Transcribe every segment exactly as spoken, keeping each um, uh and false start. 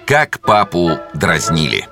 Как папу дразнили.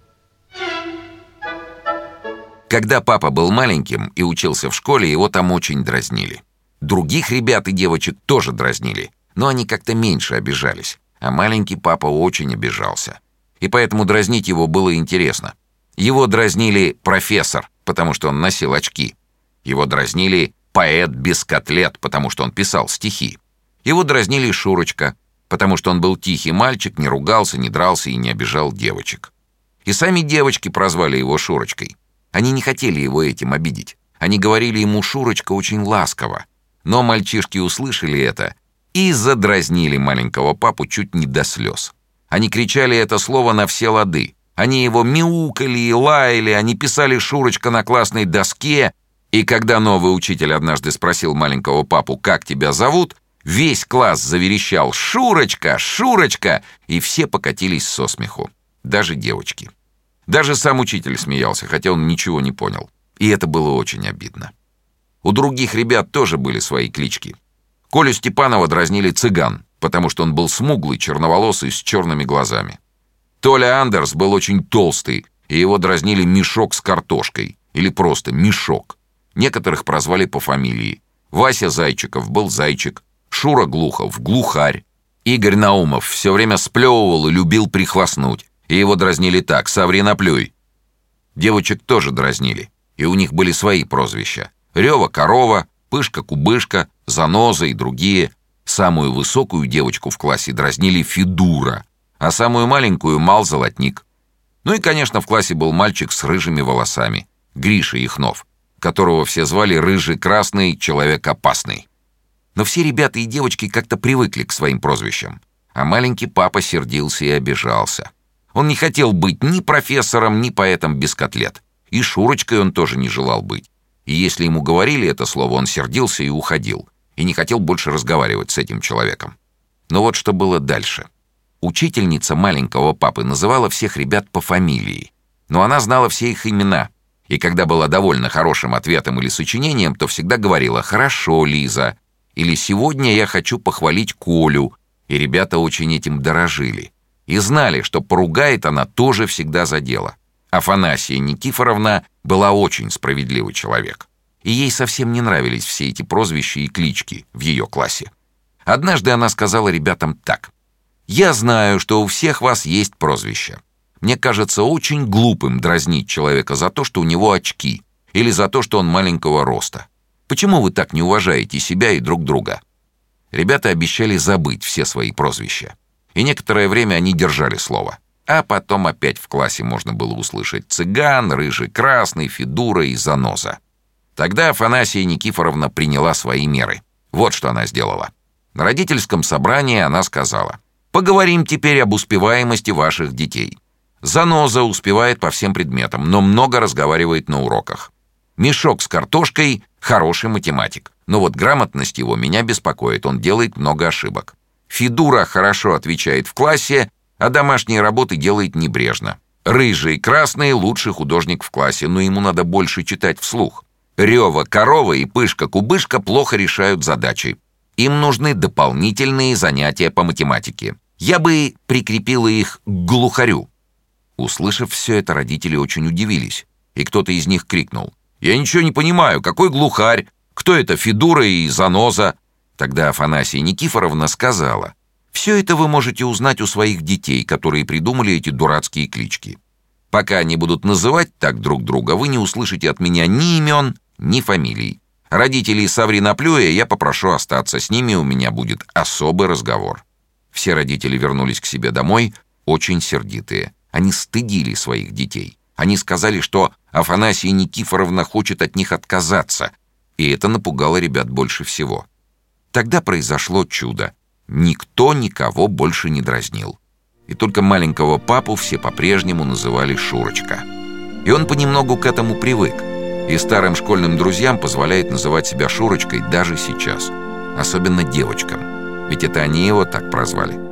Когда папа был маленьким и учился в школе, его там очень дразнили. Других ребят и девочек тоже дразнили, но они как-то меньше обижались. А маленький папа очень обижался. И поэтому дразнить его было интересно. Его дразнили профессор, потому что он носил очки. Его дразнили поэт без котлет, потому что он писал стихи. Его дразнили Шурочка, потому что он был тихий мальчик, не ругался, не дрался и не обижал девочек. И сами девочки прозвали его Шурочкой. Они не хотели его этим обидеть. Они говорили ему «Шурочка» очень ласково. Но мальчишки услышали это и задразнили маленького папу чуть не до слез. Они кричали это слово на все лады. Они его мяукали и лаяли, они писали «Шурочка» на классной доске. И когда новый учитель однажды спросил маленького папу «Как тебя зовут?», весь класс заверещал «Шурочка! Шурочка!» и все покатились со смеху. Даже девочки. Даже сам учитель смеялся, хотя он ничего не понял. И это было очень обидно. У других ребят тоже были свои клички. Колю Степанова дразнили «Цыган», потому что он был смуглый, черноволосый, с черными глазами. Толя Андерс был очень толстый, и его дразнили «Мешок с картошкой» или просто «Мешок». Некоторых прозвали по фамилии. Вася Зайчиков был Зайчик, Шура Глухов — Глухарь. Игорь Наумов все время сплевывал и любил прихвастнуть, и его дразнили так: «Саври наплюй». Девочек тоже дразнили, и у них были свои прозвища: Рева Корова, Пышка Кубышка, Заноза и другие. Самую высокую девочку в классе дразнили Федура, а самую маленькую — Мал Золотник. Ну и, конечно, в классе был мальчик с рыжими волосами, Гриша Яхнов, которого все звали Рыжий Красный Человек Опасный. Но все ребята и девочки как-то привыкли к своим прозвищам, а маленький папа сердился и обижался. Он не хотел быть ни профессором, ни поэтом без котлет. И Шурочкой он тоже не желал быть. И если ему говорили это слово, он сердился и уходил, и не хотел больше разговаривать с этим человеком. Но вот что было дальше. Учительница маленького папы называла всех ребят по фамилии, но она знала все их имена. И когда была довольна хорошим ответом или сочинением, то всегда говорила «Хорошо, Лиза», или «Сегодня я хочу похвалить Колю», и ребята очень этим дорожили. И знали, что поругает она тоже всегда за дело. Афанасия Никифоровна была очень справедливый человек. И ей совсем не нравились все эти прозвища и клички в ее классе. Однажды она сказала ребятам так: «Я знаю, что у всех вас есть прозвища. Мне кажется очень глупым дразнить человека за то, что у него очки, или за то, что он маленького роста. Почему вы так не уважаете себя и друг друга?» Ребята обещали забыть все свои прозвища. И некоторое время они держали слово. А потом опять в классе можно было услышать «Цыган», «Рыжий Красный», «Федура» и «Заноза». Тогда Афанасия Никифоровна приняла свои меры. Вот что она сделала. На родительском собрании она сказала: «Поговорим теперь об успеваемости ваших детей. Заноза успевает по всем предметам, но много разговаривает на уроках. Мешок с картошкой — хороший математик, но вот грамотность его меня беспокоит, он делает много ошибок. Федура хорошо отвечает в классе, а домашние работы делает небрежно. Рыжий Красный — лучший художник в классе, но ему надо больше читать вслух. Рева Корова и Пышка Кубышка плохо решают задачи. Им нужны дополнительные занятия по математике. Я бы прикрепила их к Глухарю». Услышав все это, родители очень удивились, и кто-то из них крикнул: «Я ничего не понимаю, какой Глухарь? Кто это Федура и Заноза?» Тогда Афанасия Никифоровна сказала: «Все это вы можете узнать у своих детей, которые придумали эти дурацкие клички. Пока они будут называть так друг друга, вы не услышите от меня ни имен, ни фамилий. Родителей Саври наплюя я попрошу остаться, с ними у меня будет особый разговор». Все родители вернулись к себе домой, очень сердитые. Они стыдили своих детей. Они сказали, что Афанасия Никифоровна хочет от них отказаться, и это напугало ребят больше всего. Тогда произошло чудо. Никто никого больше не дразнил. И только маленького папу все по-прежнему называли Шурочка. И он понемногу к этому привык. И старым школьным друзьям позволяет называть себя Шурочкой даже сейчас. Особенно девочкам. Ведь это они его так прозвали.